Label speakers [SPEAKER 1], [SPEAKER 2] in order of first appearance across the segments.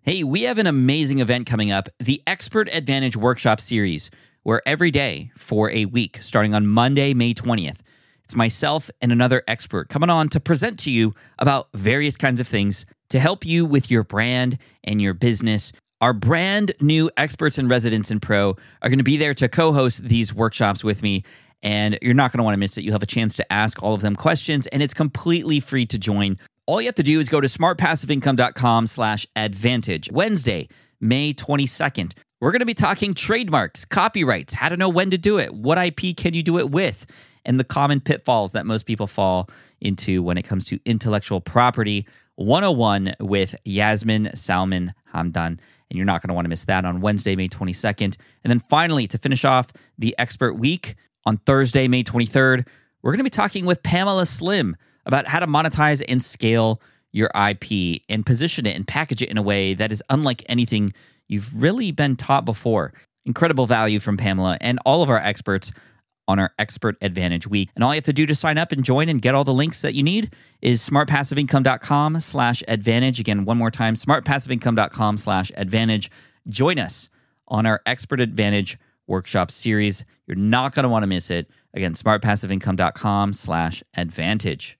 [SPEAKER 1] Hey, we have an amazing event coming up, the Expert Advantage Workshop Series, where every day for a week, starting on Monday, May 20th, it's myself and another expert coming on to present to you about various kinds of things to help you with your brand and your business. Our brand new experts and residents in Pro are going to be there to co-host these workshops with me, and you're not going to want to miss it. You'll have a chance to ask all of them questions, and it's completely free to join. All you have to do is go to smartpassiveincome.com/advantage. Wednesday, May 22nd. We're going to be talking trademarks, copyrights, how to know when to do it, what IP can you do it with, and the common pitfalls that most people fall into when it comes to intellectual property 101 with Yasmin Salman Hamdan. And you're not going to want to miss that on Wednesday, May 22nd. And then finally, to finish off the Expert Week, on Thursday, May 23rd, we're going to be talking with Pamela Slim about how to monetize and scale your IP and position it and package it in a way that is unlike anything you've really been taught before. Incredible value from Pamela and all of our experts on our Expert Advantage Week. And all you have to do to sign up and join and get all the links that you need is smartpassiveincome.com/advantage. Again, one more time, smartpassiveincome.com/advantage. Join us on our Expert Advantage Workshop Series. You're not going to want to miss it. Again, smartpassiveincome.com/advantage.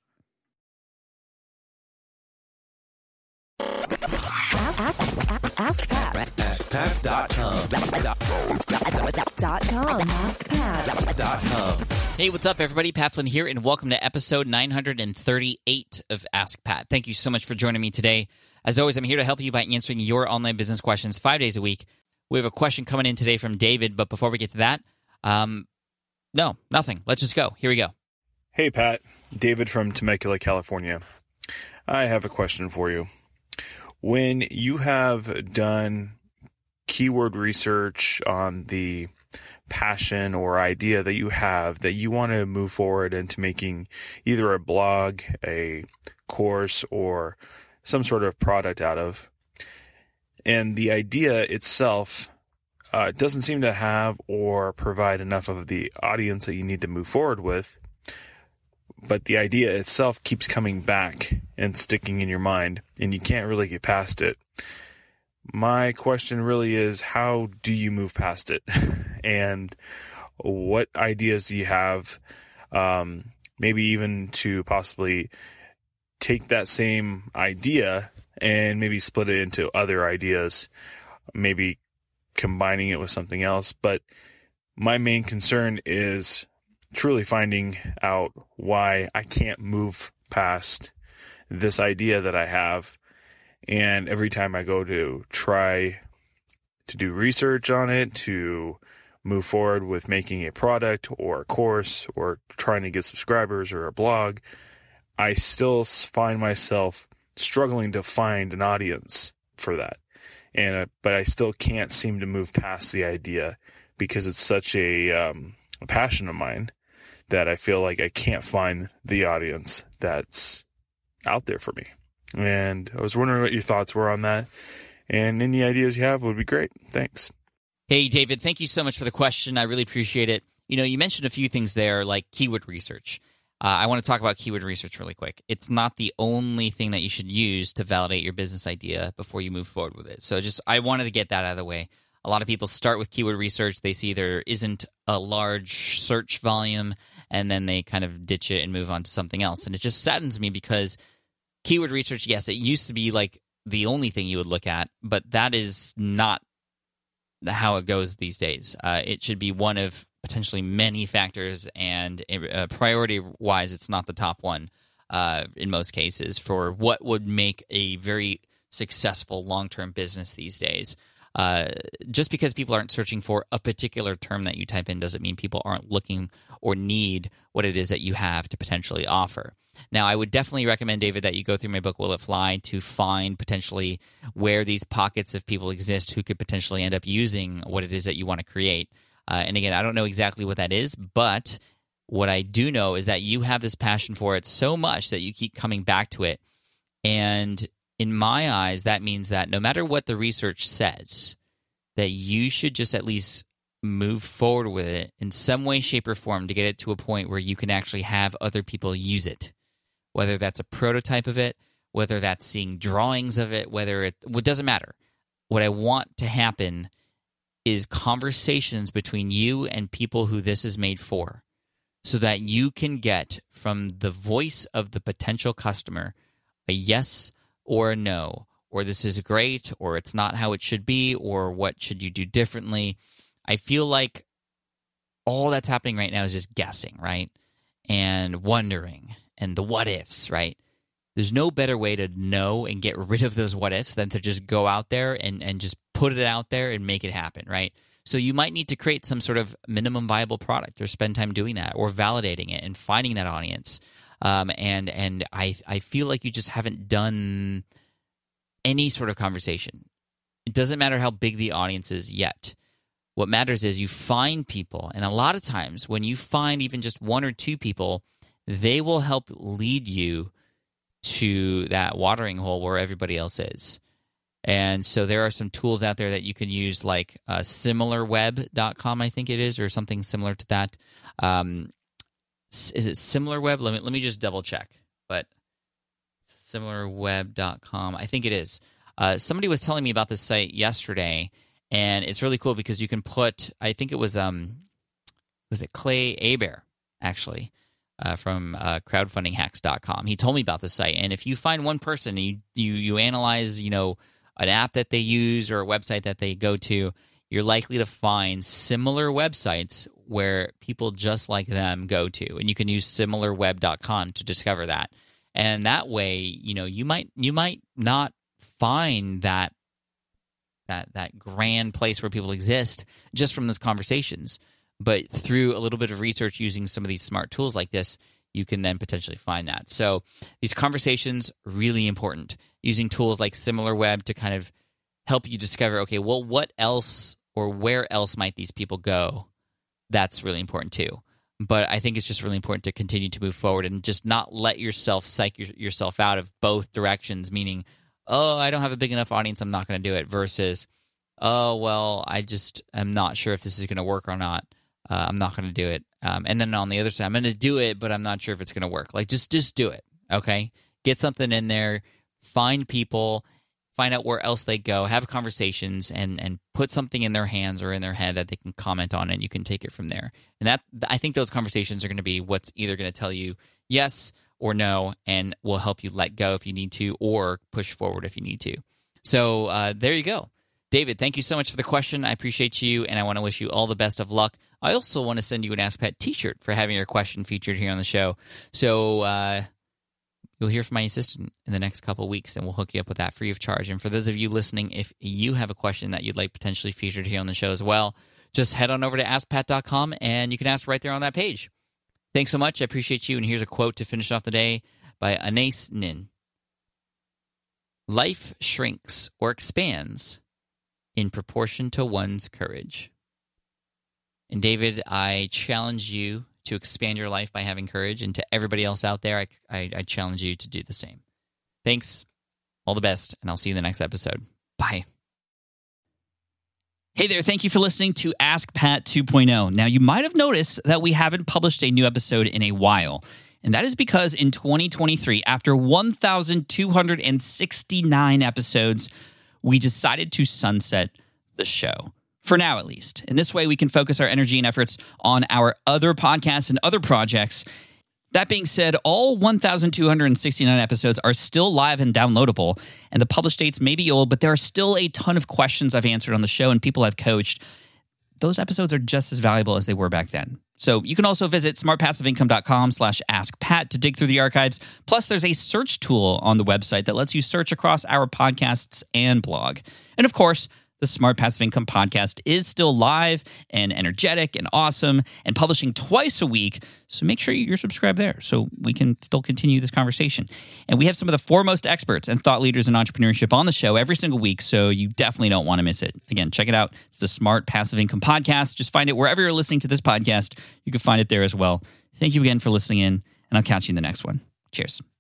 [SPEAKER 2] Ask Pat.
[SPEAKER 3] AskPat.com.
[SPEAKER 2] AskPat.com.
[SPEAKER 1] Hey, what's up, everybody? Pat Flynn here, and welcome to episode 938 of Ask Pat. Thank you so much for joining me today. As always, I'm here to help you by answering your online business questions 5 days a week. We have a question coming in today from David, but before we get to that, no, nothing. Let's just go. Here we go.
[SPEAKER 4] Hey, Pat. David from Temecula, California. I have a question for you. When you have done keyword research on the passion or idea that you have that you want to move forward into making either a blog, a course, or some sort of product out of, and the idea itself doesn't seem to have or provide enough of the audience that you need to move forward with, but the idea itself keeps coming back and sticking in your mind, and you can't really get past it. My question really is, how do you move past it? And what ideas do you have, maybe even to possibly take that same idea and maybe split it into other ideas, maybe combining it with something else. But my main concern is truly finding out why I can't move past this idea that I have. And every time I go to try to do research on it, to move forward with making a product or a course or trying to get subscribers or a blog, I still find myself struggling to find an audience for that. But I still can't seem to move past the idea because it's such a passion of mine that I feel like I can't find the audience that's out there for me. And I was wondering what your thoughts were on that. And any ideas you have would be great. Thanks.
[SPEAKER 1] Hey, David, thank you so much for the question. I really appreciate it. You know, you mentioned a few things there, like keyword research. I want to talk about keyword research really quick. It's not the only thing that you should use to validate your business idea before you move forward with it. So I wanted to get that out of the way. A lot of people start with keyword research. They see there isn't a large search volume, and then they kind of ditch it and move on to something else. And it just saddens me because keyword research, yes, it used to be like the only thing you would look at, but that is not how it goes these days. It should be one of potentially many factors, and priority-wise, it's not the top one in most cases for what would make a very successful long-term business these days. Just because people aren't searching for a particular term that you type in doesn't mean people aren't looking or need what it is that you have to potentially offer. Now, I would definitely recommend, David, that you go through my book, Will It Fly, to find potentially where these pockets of people exist who could potentially end up using what it is that you want to create. And again, I don't know exactly what that is, but what I do know is that you have this passion for it so much that you keep coming back to it. And in my eyes, that means that no matter what the research says, that you should just at least move forward with it in some way, shape, or form to get it to a point where you can actually have other people use it. Whether that's a prototype of it, whether that's seeing drawings of it, it doesn't matter. what I want to happen is conversations between you and people who this is made for, so that you can get from the voice of the potential customer a yes or a no, or this is great, or it's not how it should be, or what should you do differently. I feel like all that's happening right now is just guessing, right? And wondering, and the what ifs, right? There's no better way to know and get rid of those what ifs than to just go out there and just put it out there and make it happen, right? So you might need to create some sort of minimum viable product, or spend time doing that, or validating it and finding that audience. And I feel like you just haven't done any sort of conversation. It doesn't matter how big the audience is yet. What matters is you find people, and a lot of times when you find even just one or two people, they will help lead you to that watering hole where everybody else is. And so there are some tools out there that you can use, like SimilarWeb.com, I think it is, or something similar to that. Is it SimilarWeb? Let me just double check. But SimilarWeb.com, I think it is. Somebody was telling me about this site yesterday, and it's really cool because you can put, I think it was it Clay Hebert, actually, from crowdfundinghacks.com. He told me about the site, and if you find one person and you analyze, an app that they use or a website that they go to, you're likely to find similar websites where people just like them go to, and you can use similarweb.com to discover that. And that way, you might not find that grand place where people exist just from those conversations. But through a little bit of research using some of these smart tools like this, you can then potentially find that. So these conversations, really important. Using tools like SimilarWeb to kind of help you discover, okay, well, what else or where else might these people go? That's really important too. But I think it's just really important to continue to move forward and just not let yourself psych yourself out of both directions, meaning, oh, I don't have a big enough audience, I'm not going to do it, versus, oh, well, I just am not sure if this is going to work or not. I'm not going to do it. And then on the other side, I'm going to do it, but I'm not sure if it's going to work. Like, just do it, okay? Get something in there, find people, find out where else they go, have conversations, and put something in their hands or in their head that they can comment on, and you can take it from there. And I think those conversations are going to be what's either going to tell you yes or no, and will help you let go if you need to, or push forward if you need to. So there you go. David, thank you so much for the question. I appreciate you, and I want to wish you all the best of luck. I also want to send you an Ask Pat t-shirt for having your question featured here on the show. So you'll hear from my assistant in the next couple of weeks, and we'll hook you up with that free of charge. And for those of you listening, if you have a question that you'd like potentially featured here on the show as well, just head on over to AskPat.com, and you can ask right there on that page. Thanks so much. I appreciate you. And here's a quote to finish off the day by Anais Nin. Life shrinks or expands in proportion to one's courage. And David, I challenge you to expand your life by having courage. And to everybody else out there, I challenge you to do the same. Thanks. All the best. And I'll see you in the next episode. Bye. Hey there, thank you for listening to Ask Pat 2.0. Now, you might have noticed that we haven't published a new episode in a while, and that is because in 2023, after 1,269 episodes, we decided to sunset the show, for now at least. In this way, we can focus our energy and efforts on our other podcasts and other projects. That being said, all 1,269 episodes are still live and downloadable, and the published dates may be old, but there are still a ton of questions I've answered on the show and people I've coached. Those episodes are just as valuable as they were back then. So you can also visit smartpassiveincome.com/askpat to dig through the archives. Plus, there's a search tool on the website that lets you search across our podcasts and blog. And of course, the Smart Passive Income podcast is still live and energetic and awesome and publishing twice a week. So make sure you're subscribed there so we can still continue this conversation. And we have some of the foremost experts and thought leaders in entrepreneurship on the show every single week, so you definitely don't want to miss it. Again, check it out. It's the Smart Passive Income podcast. Just find it wherever you're listening to this podcast. You can find it there as well. Thank you again for listening in, and I'll catch you in the next one. Cheers.